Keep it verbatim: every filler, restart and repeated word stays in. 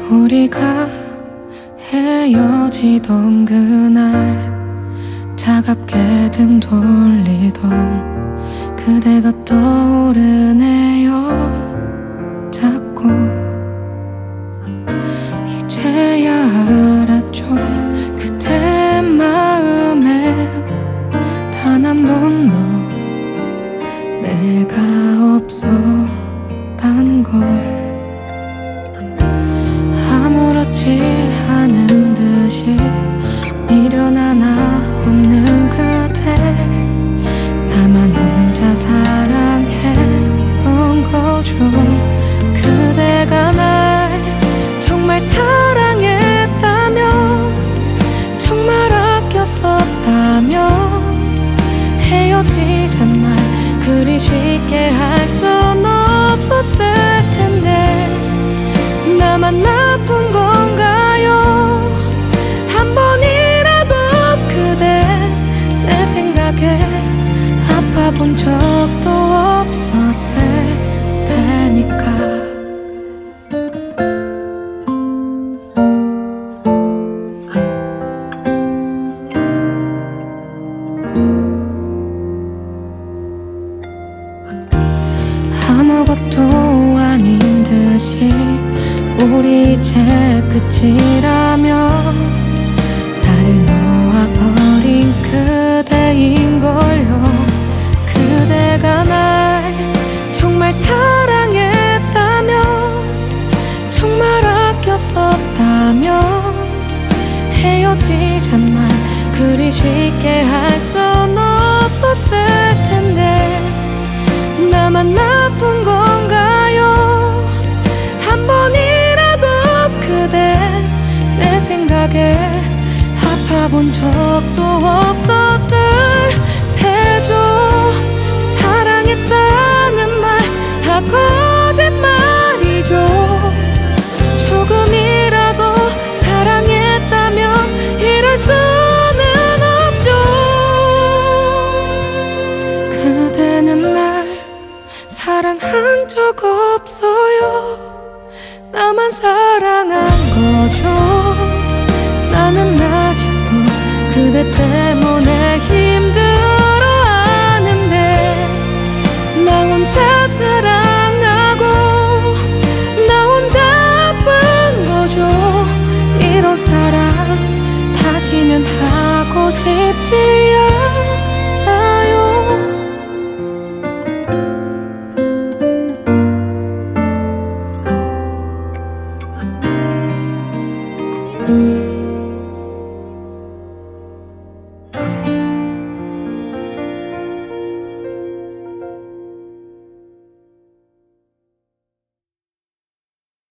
우리가 헤어지던 그날 차갑게 등 돌리던 그대가 떠오르네요. 자꾸 이제야 알았죠. 그대 마음에 단 한 번도 내가 없었단 걸. 아무렇지 않은 듯이 미련 하나 없는 그대, 나만 혼자 사랑했던 거죠. 그대가 날 정말 사랑했다면, 정말 아꼈었다면 헤어지잔 말 그리 쉽게 할 순 없었을 텐데. 나만 나쁜 건가요? 한 번이라도 그대 내 생각에 아파본 적도 없었을 테니까. 아무것도 아닌 듯이 우리 이제 끝이라면 나를 놓아버린 그대인걸요. 그대가 날 정말 사랑했다면, 정말 아꼈었다면 헤어지잔 말 그리 쉽게 할 순 없었을 텐데. 나만 나쁜 건가요? 한 번이라도 그대 내 생각에 아파본 적도 없었을 테죠. 사랑했다는 말 다 거짓말이죠. 조금이라도 사랑했다면 이럴 수는 없죠. 그대는 날 사랑한 적 없어요. 나만 사랑한 거죠. 나는 아직도 그대 때문에 힘들어하는데, 나 혼자 사랑하고 나 혼자 아픈 거죠. 이런 사랑 다시는 하고 싶지